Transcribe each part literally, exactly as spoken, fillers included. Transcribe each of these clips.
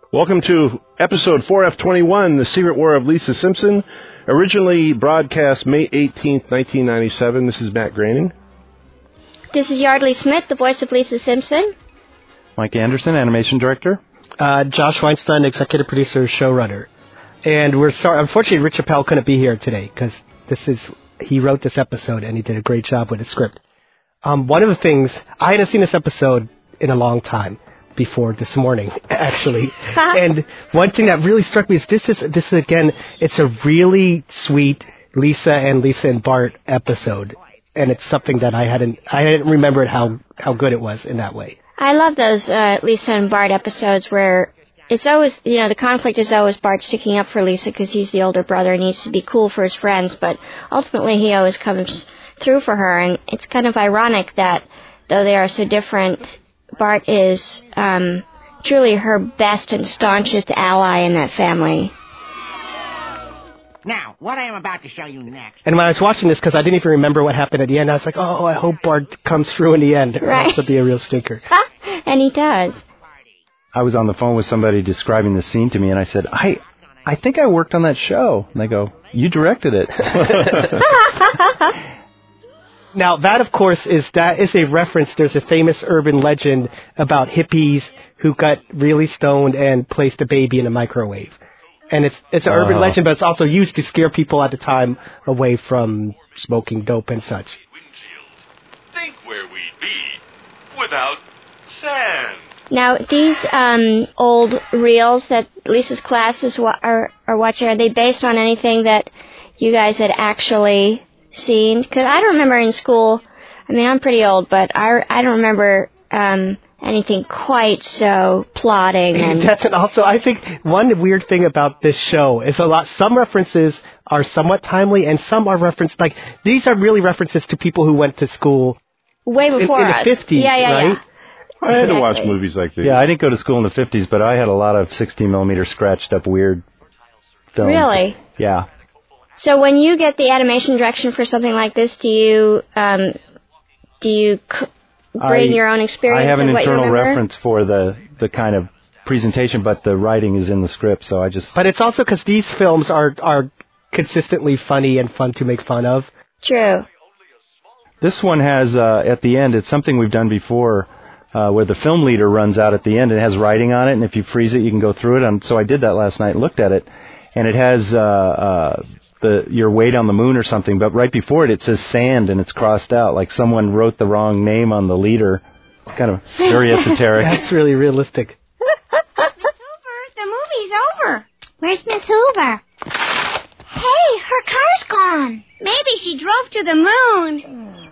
Welcome to episode four F twenty-one, The Secret War of Lisa Simpson, originally broadcast May eighteenth, nineteen ninety-seven. This is Matt Groening. This is Yardley Smith, the voice of Lisa Simpson. Mike Anderson, animation director. Uh, Josh Weinstein, executive producer, showrunner. And we're sorry, unfortunately, Rich Appel couldn't be here today because this is he wrote this episode and he did a great job with the script. Um, one of the things, I hadn't seen this episode in a long time. Before this morning, actually. And one thing that really struck me is this is, this is again, it's a really sweet Lisa and Lisa and Bart episode. And it's something that I hadn't, I hadn't remembered how, how good it was in that way. I love those uh, Lisa and Bart episodes where it's always, you know, the conflict is always Bart sticking up for Lisa because he's the older brother and needs to be cool for his friends. But ultimately he always comes through for her. And it's kind of ironic that though they are so different, Bart is um, truly her best and staunchest ally in that family. Now, what I am about to show you next... And when I was watching this, because I didn't even remember what happened at the end, I was like, oh, I hope Bart comes through in the end. Right. This will be a real stinker. And he does. I was on the phone with somebody describing the scene to me, and I said, I I think I worked on that show. And they go, you directed it. Now, that, of course, is that is a reference. There's a famous urban legend about hippies who got really stoned and placed a baby in a microwave. And it's it's an uh, urban legend, but it's also used to scare people at the time away from smoking dope and such. Think where we'd be without sand. Now, these um, old reels that Lisa's classes wa- are, are watching, are they based on anything that you guys had actually seen? Because I don't remember in school, I mean, I'm pretty old, but I, I don't remember um, anything quite so plotting. And That's an also, I think one weird thing about this show is a lot, some references are somewhat timely and some are referenced, like, these are really references to people who went to school way before in, in us. the fifties, yeah, yeah, right? Yeah. I had exactly. to watch movies like these. Yeah, I didn't go to school in the fifties, but I had a lot of sixteen millimeter scratched up weird films. Really? Yeah. So when you get the animation direction for something like this, do you um, do you c- bring I, your own experience? I have an of what you internal remember? reference for the, the kind of presentation, but the writing is in the script, so I just... But it's also because these films are, are consistently funny and fun to make fun of. True. This one has, uh, at the end, it's something we've done before, uh, where the film leader runs out at the end and it has writing on it, and if you freeze it, you can go through it. And so I did that last night and looked at it, and it has... Uh, uh, the your weight on the moon or something, but right before it, it says sand, and it's crossed out, like someone wrote the wrong name on the leader. It's kind of very esoteric. That's really realistic. Miss Hoover, the movie's over. Where's Miss Hoover? Hey, her car's gone. Maybe she drove to the moon.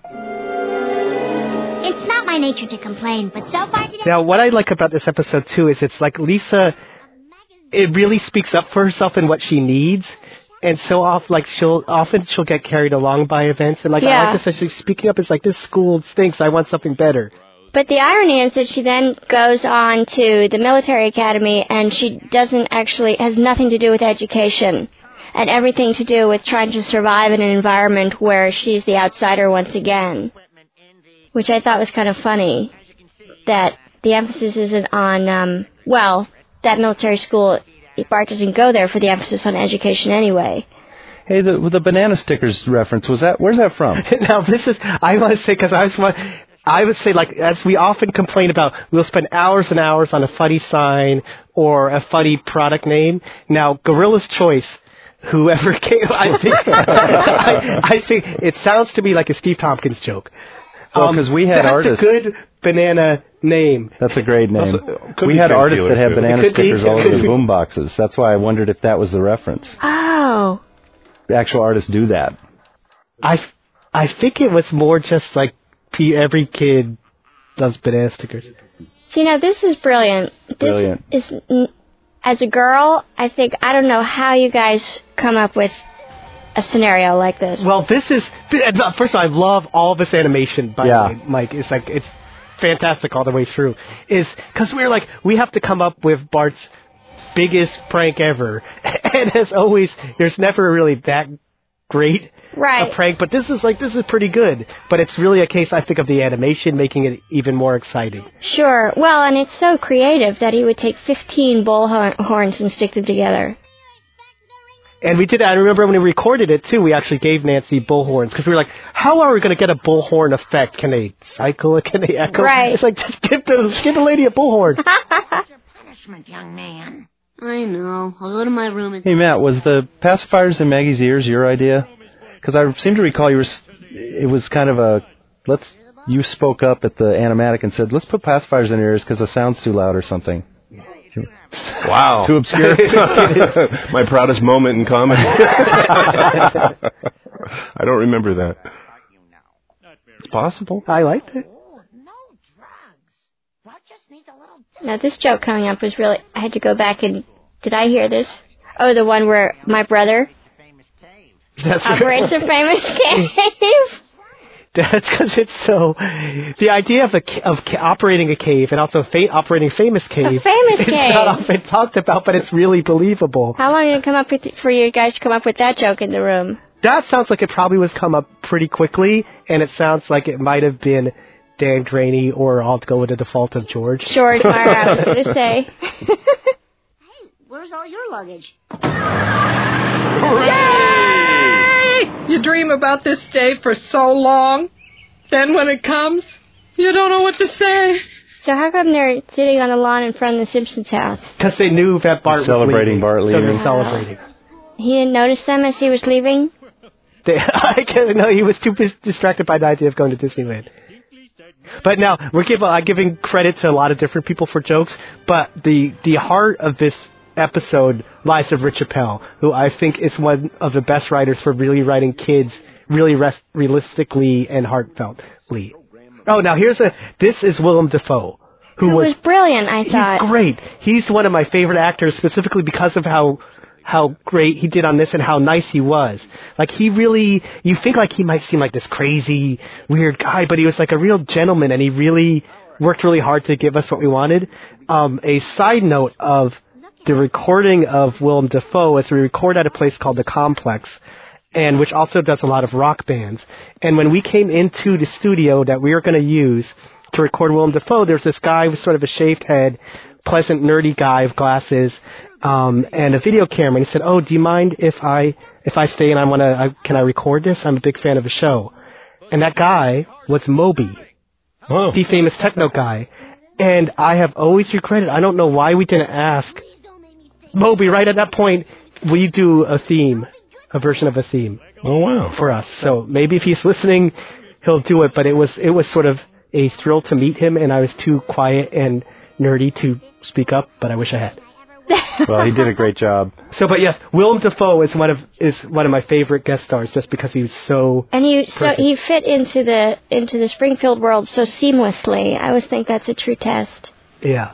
It's not my nature to complain, but so far today... Now, what I like about this episode, too, is it's like Lisa, it really speaks up for herself and what she needs. And so off, like she'll often she'll get carried along by events, and like Yeah. I like this. She's speaking up. It's like, this school stinks. I want something better. But the irony is that she then goes on to the military academy, and she doesn't actually has nothing to do with education, and everything to do with trying to survive in an environment where she's the outsider once again, which I thought was kind of funny. That the emphasis isn't on um, well, that military school. Bart doesn't go there for the emphasis on education anyway. Hey, the the banana stickers reference, was that, where's that from? Now, this is, I want to say, because I was one, I would say, like, as we often complain about, we'll spend hours and hours on a funny sign or a funny product name. Now, Gorilla's Choice, whoever came, I think, I, I think it sounds to me like a Steve Tompkins joke. Well, because we had that's artists. That's a good banana name. That's a great name. Also, we be had Ken artists Keeler, that had too. banana It could be- stickers all it over could the be- boom boxes. That's why I wondered if that was the reference. Oh. The actual artists do that. I, I think it was more just like pe- every kid loves banana stickers. See, now this is brilliant. This Brilliant. is, as a girl, I think, I don't know how you guys come up with a scenario like this. Well, this is, first of all, I love all this animation, by Yeah. the way, Mike. It's like, it's fantastic all the way through. Is, because we're like, we have to come up with Bart's biggest prank ever. And as always, there's never really that great Right. a prank, but this is like, this is pretty good. But it's really a case, I think, of the animation making it even more exciting. Sure. Well, and it's so creative that he would take fifteen bullhorns and stick them together. And we did, I remember when we recorded it, too, we actually gave Nancy bullhorns, because we were like, how are we going to get a bullhorn effect? Can they cycle? Can they echo? Right. It's like, just give the, give the lady a bullhorn. Punishment, young man. I know. I'll go to my room and... Hey, Matt, was the pacifiers in Maggie's ears your idea? Because I seem to recall you were, it was kind of a, let's, you spoke up at the animatic and said, let's put pacifiers in your ears because the sound's too loud or something. Wow. Too obscure. My proudest moment in comedy. I don't remember that. It's possible. I liked it. Oh, no drugs. Rod just needs a little... Now, this joke coming up was really... I had to go back and... Did I hear this? Oh, the one where my brother That's operates a famous cave. That's because it's so... The idea of a, ca- of ca- operating a cave and also fa- operating famous cave... A famous it's cave. not often talked about, but it's really believable. How long did it come up with, for you guys to come up with that joke in the room? That sounds like it probably was come up pretty quickly, and it sounds like it might have been Dan Graney, or I'll go with the default of George. George Meyer, I was going to say. Hey, where's all your luggage? You dream about this day for so long, then when it comes, you don't know what to say. So how come they're sitting on the lawn in front of the Simpsons house? Because they knew that Bart Celebrating was leaving. Bart So leaving. they're celebrating. He didn't notice them as he was leaving? They, I can't, no, he was too bis- distracted by the idea of going to Disneyland. But now, we're give, uh, giving credit to a lot of different people for jokes, but the, the heart of this episode lies with Rich Appel, who I think is one of the best writers for really writing kids really rest, realistically and heartfeltly. Oh, now here's a, this is Willem Dafoe, who It was, was brilliant, I thought. he's great. He's one of my favorite actors specifically because of how, how great he did on this and how nice he was. Like, he really, you think like he might seem like this crazy, weird guy, but he was like a real gentleman, and he really worked really hard to give us what we wanted. Um, a side note of the recording of Willem Dafoe is we record at a place called The Complex, and which also does a lot of rock bands. And when we came into the studio that we were going to use to record Willem Dafoe, there's this guy with sort of a shaved head, pleasant, nerdy guy with glasses, um, and a video camera. And he said, "Oh, do you mind if I if I stay and I want to? I, can I record this? I'm a big fan of the show." And that guy was Moby, Oh. the famous techno guy. And I have always regretted. I don't know why we didn't ask Moby right at that point. Will you do a theme, a version of a theme? Oh, wow. For us. So maybe if he's listening, he'll do it. But it was it was sort of a thrill to meet him, and I was too quiet and nerdy to speak up, but I wish I had. Well, he did a great job. So, but yes, Willem Dafoe is one of is one of my favorite guest stars, just because he was so. And he so perfect. he fit into the into the Springfield world so seamlessly. I always think that's a true test. Yeah.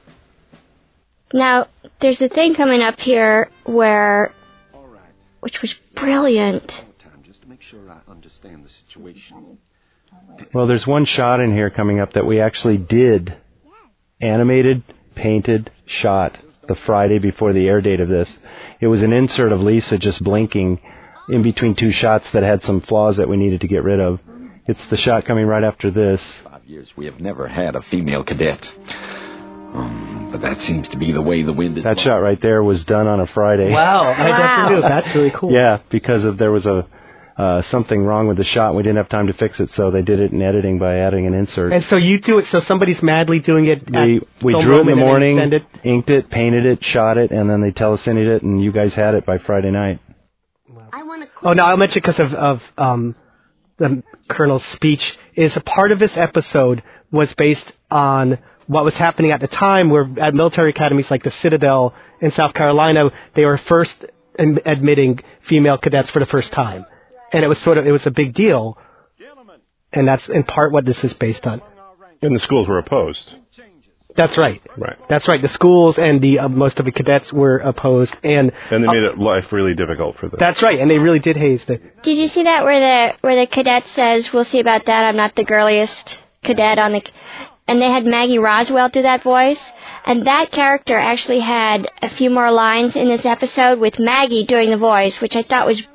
Now, there's a thing coming up here where, which was brilliant. Just to make sure I understand the situation. Well, there's one shot in here coming up that we actually did. Animated, painted, shot the Friday before the air date of this. It was an insert of Lisa just blinking in between two shots that had some flaws that we needed to get rid of. It's the shot coming right after this. Five years we have never had a female cadet. Um, but that seems to be the way the wind is. That shot right there was done on a Friday. Wow, I Wow. never knew. That's really cool. Yeah, because of there was a uh, something wrong with the shot. We didn't have time to fix it, so they did it in editing by adding an insert. And so you do it. So somebody's madly doing it. we at we Film drew it in the Room and then morning, send it. inked it, painted it, shot it, and then they telecined it, and you guys had it by Friday night. I want to Oh, no, I'll mention because of, of um, the Colonel's speech is a part of this episode was based on what was happening at the time where at military academies like the Citadel in South Carolina, they were first am- admitting female cadets for the first time. And it was sort of, it was a big deal. And that's in part what this is based on. And the schools were opposed. That's right. Right. That's right. The schools and the uh, most of the cadets were opposed. And And they uh, made it life really difficult for them. that's right. And they really did haze the... Did you see that where the where the cadet says, "We'll see about that. I'm not the girliest cadet on the," and they had Maggie Roswell do that voice, and that character actually had a few more lines in this episode with Maggie doing the voice, which I thought was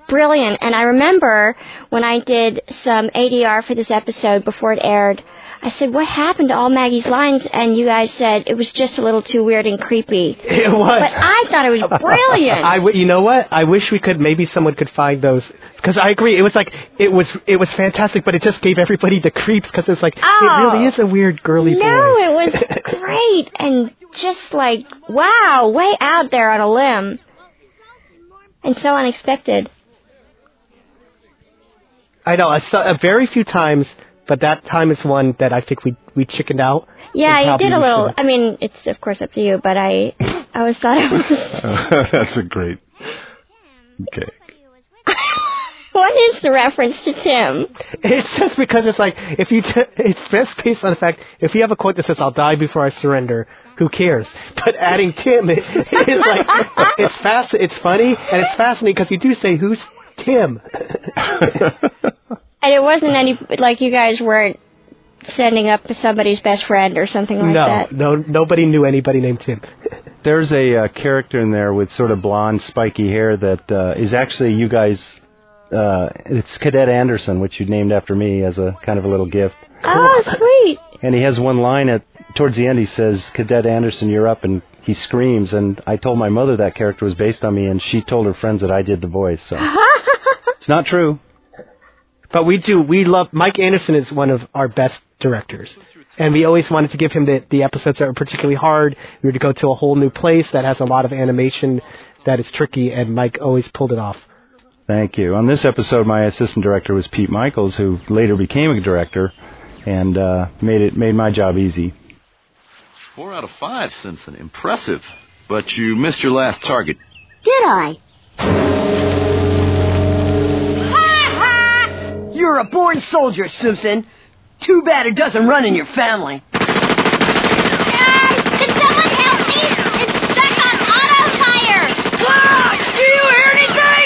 brilliant. And I remember when I did some A D R for this episode before it aired, I said, what happened to all Maggie's lines? And you guys said it was just a little too weird and creepy. It was. But I thought it was brilliant. I w- you know what? I wish we could, maybe someone could find those. Because I agree, it was like, it was it was fantastic, but it just gave everybody the creeps, because it's like, oh, it really is a weird girly boy. No, it was great, and just like, wow, way out there on a limb. And so unexpected. I know, a, a very few times, but that time is one that I think we we chickened out. Yeah, you did a little, should've. I mean, it's of course up to you, but I, I always thought it was... That's a great... Okay. What is the reference to Tim? It's just because it's like, if you, t- it's best based on the fact, if you have a quote that says, I'll die before I surrender, who cares? But adding Tim, it, it's like, it's fast, it's funny, and it's fascinating because you do say, who's Tim? And it wasn't any, like you guys weren't sending up somebody's best friend or something like no, that. No, nobody knew anybody named Tim. There's a uh, character in there with sort of blonde, spiky hair that uh, is actually you guys... Uh, it's Cadet Anderson, which you named after me as a kind of a little gift. Oh, sweet. And he has one line at towards the end. He says, Cadet Anderson, you're up, and he screams. And I told my mother that character was based on me, and she told her friends that I did the voice. So it's not true. But we do. We love... Mike Anderson is one of our best directors. And we always wanted to give him the, the episodes that were particularly hard. We were to go to a whole new place that has a lot of animation that is tricky, and Mike always pulled it off. Thank you. On this episode, my assistant director was Pete Michaels, who later became a director and uh, made it made my job easy. Four out of five, Simpson. Impressive. But you missed your last target. Did I? You're a born soldier, Simpson. Too bad it doesn't run in your family. Uh, can someone help me? It's stuck on auto tires. Ah, do you hear anything?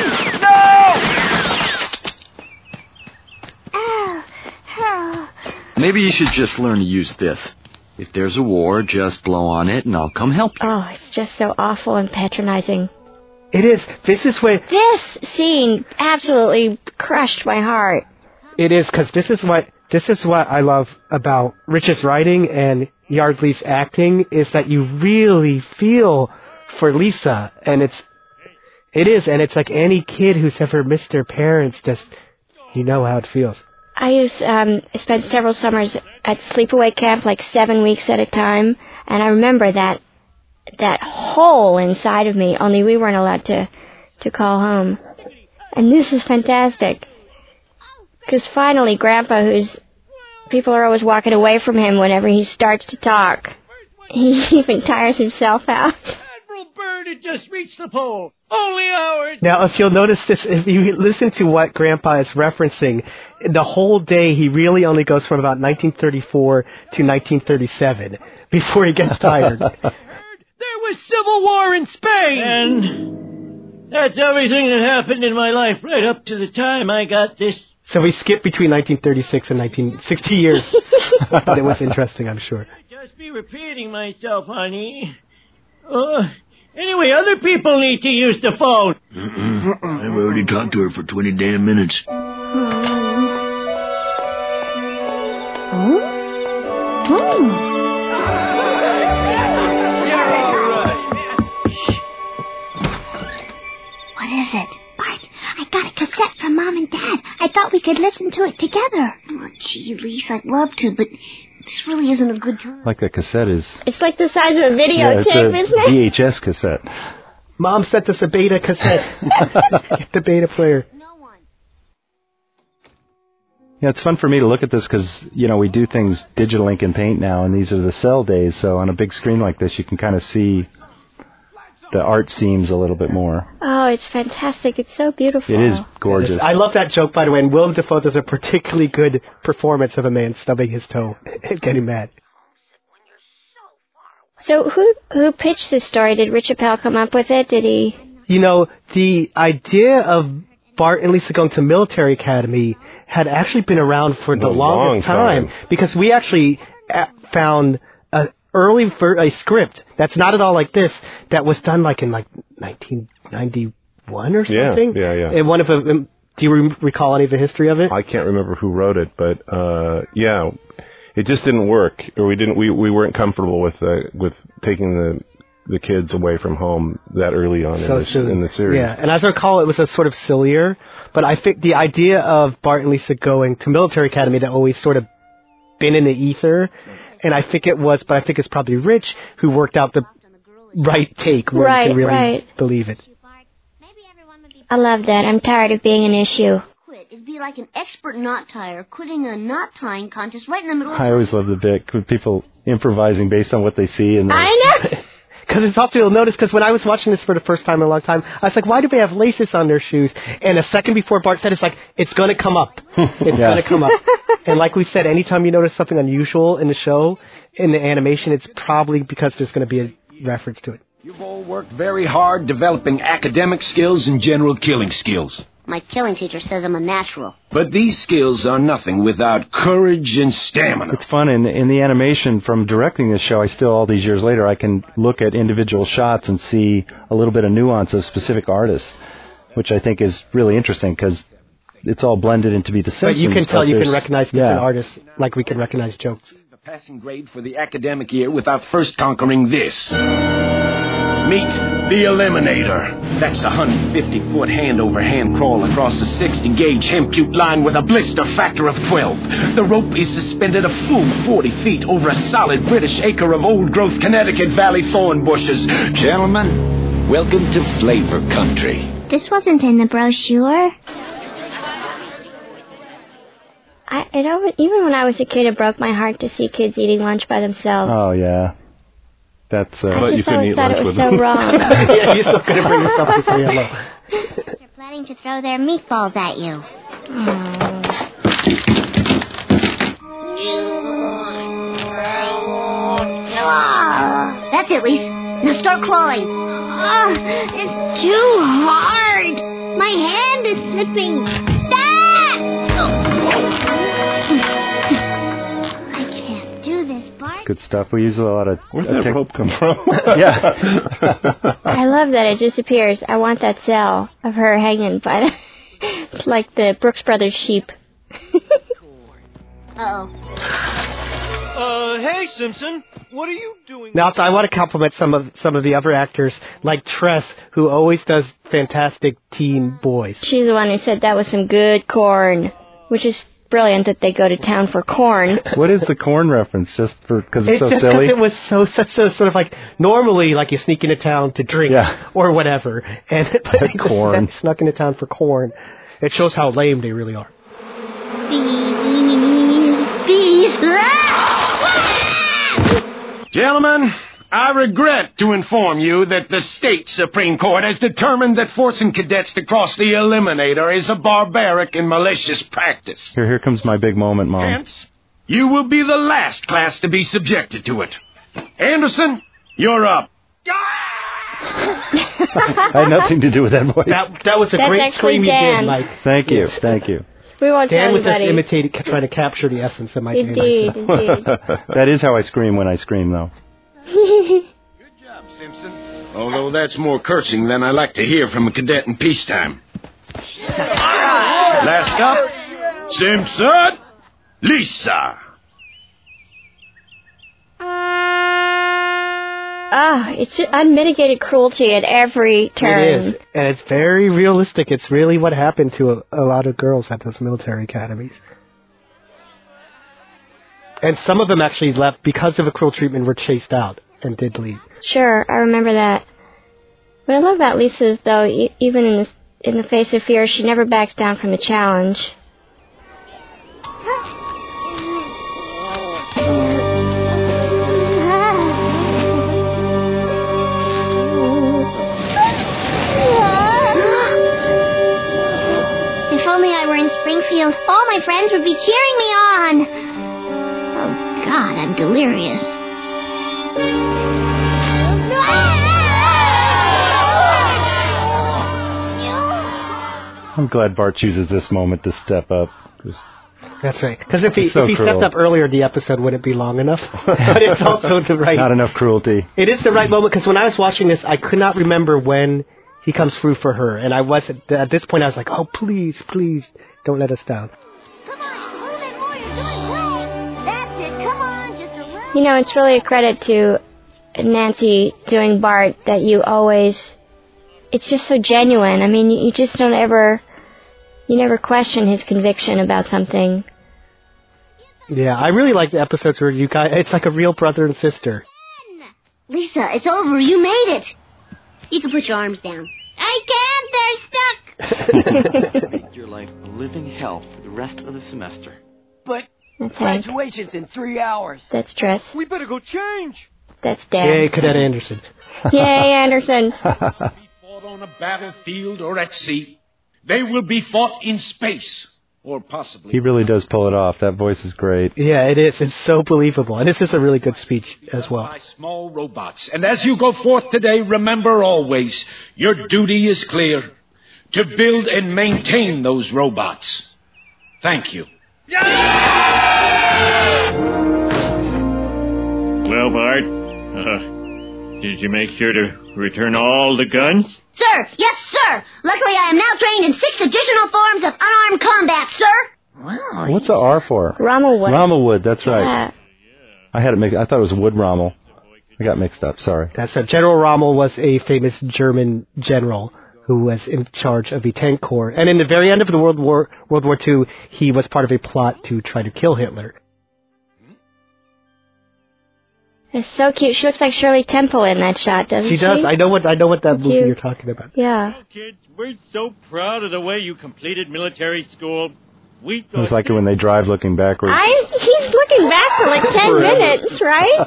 Oh, oh. Maybe you should just learn to use this. If there's a war, just blow on it and I'll come help you. Oh, it's just so awful and patronizing. It is. This is where... This scene absolutely crushed my heart. It is, because this is what this is what I love about Rich's writing and Yardley's acting, is that you really feel for Lisa. And it's... It is, and it's like any kid who's ever missed their parents, just... You know how it feels. I used um spent several summers at sleepaway camp, like seven weeks at a time, and I remember that that hole inside of me. Only we weren't allowed to to call home, and this is fantastic because finally, Grandpa, who's people are always walking away from him whenever he starts to talk, he even tires himself out. Admiral Byrd had just reached the pole. Only hours. Now, if you'll notice this, if you listen to what Grandpa is referencing, the whole day he really only goes from about nineteen thirty-four to nineteen thirty-seven before he gets tired. There was civil war in Spain. And that's everything that happened in my life right up to the time I got this. So we skipped between nineteen thirty-six and nineteen sixty years. But it was interesting, I'm sure. I'd just be repeating myself, honey. Uh, anyway, other people need to use the phone. Mm-mm. I've already talked to her for twenty damn minutes. Oh? Oh. What is it? Bart, I got a cassette from Mom and Dad. I thought we could listen to it together. Oh, gee, Lisa, I'd love to, but this really isn't a good time. Like the cassette is... It's like the size of a videotape, yeah, it's isn't a it? V H S cassette. Mom sent us a beta cassette. Get the beta player. Yeah, it's fun for me to look at this because, you know, we do things digital ink and paint now, and these are the cell days, so on a big screen like this, you can kind of see the art seams a little bit more. Oh, it's fantastic. It's so beautiful. It is gorgeous. I love that joke, by the way, and Willem Dafoe does a particularly good performance of a man stubbing his toe and getting mad. So who who pitched this story? Did Rich Appel come up with it? Did he? You know, the idea of Bart and Lisa going to military academy had actually been around for the a longest long time. time because we actually found a early ver- a script that's not at all like this that was done like in like nineteen ninety one or Yeah, something. yeah, yeah. And one of them, do you re- recall any of the history of it? I can't remember who wrote it, but uh, yeah, it just didn't work, or we didn't. We, we weren't comfortable with uh, with taking the the kids away from home that early on So in, the, soon. in the series. Yeah, and as I recall, it was a sort of sillier, but I think the idea of Bart and Lisa going to military academy that always sort of been in the ether, and I think it was, but I think it's probably Rich who worked out the right take where Right, you can really right. believe it. I love that. I'm tired of being an issue. Quit. It'd be like an expert knot tire quitting a knot tying contest right in the middle of I always love the bit with people improvising based on what they see. And I know. Because it's also, you'll notice, because when I was watching this for the first time in a long time, I was like, why do they have laces on their shoes? And a second before Bart said, it's like, it's going to come up. It's Yeah. going to come up. And like we said, anytime you notice something unusual in the show, in the animation, it's probably because there's going to be a reference to it. You've all worked very hard developing academic skills and general killing skills. My killing teacher says I'm a natural. But these skills are nothing without courage and stamina. it's fun in in the animation from directing this show. I still, all these years later, I can look at individual shots and see a little bit of nuance of specific artists, which I think is really interesting because it's all blended into be the But Simpsons. you can tell, you can there's- recognize different yeah. artists like we can recognize jokes. The passing grade for the academic year without first conquering this. Meet the Eliminator. That's a one hundred fifty foot hand-over-hand crawl across a sixty gauge hempute line with a blister factor of twelve. The rope is suspended a full forty feet over a solid British acre of old-growth Connecticut Valley thorn bushes. Gentlemen, welcome to Flavor Country. This wasn't in the brochure. I, it, always- even when I was a kid, it broke my heart to see kids eating lunch by themselves. Oh, yeah. That's, uh, I But you just couldn't always eat thought lunch it was with so them. wrong. Yeah, you're still going to bring yourself to say hello. They're planning to throw their meatballs at you. Ah, that's it, Lise. Now start crawling. Ah, it's too hard. My hand is slipping. Ah! I can't do this, Bart. good stuff. We use a lot of... Where'd uh, that tech- rope come from? Yeah. I love that it disappears. I want that cell of her hanging by the... It's like the Brooks Brothers sheep. Uh-oh. Uh, hey, Simpson. What are you doing? Now, so I want to compliment some of some of the other actors, like Tress, who always does fantastic teen boys. She's the one who said that was some good corn, which is brilliant that they go to town for corn. What is the corn reference? Just for because it's, It's so just silly? because it was so such so sort of like normally like you sneak into town to drink Yeah. or whatever, and but they just Corn. snuck into town for corn. It shows how lame they really are. Bees. Gentlemen, I regret to inform you that the state Supreme Court has determined that forcing cadets to cross the Eliminator is a barbaric and malicious practice. Here, here comes my big moment, Mom. Hence, you will be the last class to be subjected to it. Anderson, you're up. I had nothing to do with that voice. That that was a That's great actually scream you Dan. did, Mike. Thank you, Yes. thank you. We won't Dan tell was just anybody. imitating, trying to capture the essence of Mike. Indeed, Anderson. indeed. That is how I scream when I scream, though. Simpson. Although that's more cursing than I like to hear from a cadet in peacetime. Last up, Simpson, Lisa. Ah, it's unmitigated cruelty at every turn. It is, and it's very realistic. It's really what happened to a, a lot of girls at those military academies. And some of them actually left because of a cruel treatment, were chased out and did leave. Sure, I remember that. What I love about Lisa is, though, e- even in, this, in the face of fear, she never backs down from the challenge. If only I were in Springfield, all my friends would be cheering me on. Oh, God, I'm delirious. I'm glad Bart chooses this moment to step up. 'Cause That's right. Because if he, It's so if he cruel. stepped up earlier, the episode wouldn't be long enough. But it's also the right... not enough cruelty. It is the right moment, because when I was watching this, I could not remember when he comes through for her. And I was at, at this point, I was like, oh, please, please, don't let us down. You know, it's really a credit to Nancy doing Bart that you always, it's just so genuine. I mean, you just don't ever, you never question his conviction about something. Yeah, I really like the episodes where you guys, it's like a real brother and sister. Lisa, it's over. You made it. You can put your arms down. I can't. They're stuck. Make your life a living hell for the rest of the semester. But That's Hank. graduation's in three hours. That's Tress. We better go change. That's Dan. Yay, Cadet Anderson. Yay, Anderson. Be fought on a battlefield or at sea. They will be fought in space. Or possibly... He really does pull it off. That voice is great. Yeah, it is. It's so believable. And this is a really good speech as well. By small robots. And as you go forth today, remember always, your duty is clear. To build and maintain those robots. Thank you. Well, Bart, uh, did you make sure to return all the guns? Sir, yes, sir. Luckily, I am now trained in six additional forms of unarmed combat, sir. Wow. What's the R for? Rommelwood. Rommelwood, that's right. Yeah. I had it. Make, I thought it was Wood Rommel. I got mixed up. Sorry. That's right. General Rommel was a famous German general who was in charge of the tank corps. And in the very end of the World War World War Two, he was part of a plot to try to kill Hitler. It's so cute. She looks like Shirley Temple in that shot, doesn't she? She does. I know what I know what that That's movie you. you're talking about. Yeah. Well, kids, we're so proud of the way you completed military school. We It was like when they drive looking backwards. I, he's looking back for like ten minutes, right?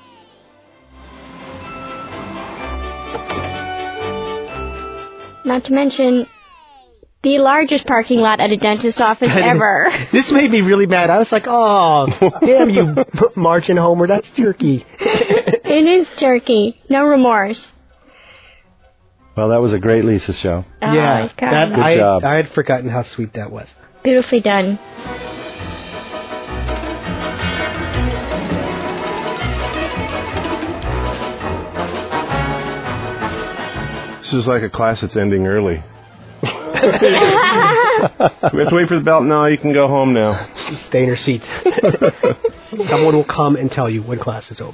Not to mention the largest parking lot at a dentist's office ever. This made me really mad. I was like, oh, damn you, Marge and Homer, that's jerky. It is jerky. No remorse. Well, that was a great Lisa show. Oh, yeah, God. that, Good I, job. I had forgotten how sweet that was. Beautifully done. This is like a class that's ending early. We have to wait for the bell. No, you can go home now. Stay in your seat. Someone will come and tell you when class is over.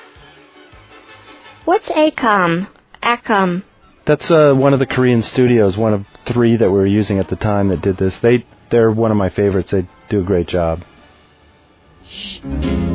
What's A COM? A COM. That's uh, one of the Korean studios, one of three that we were using at the time that did this. They, they're one of my favorites. They do a great job. Shh.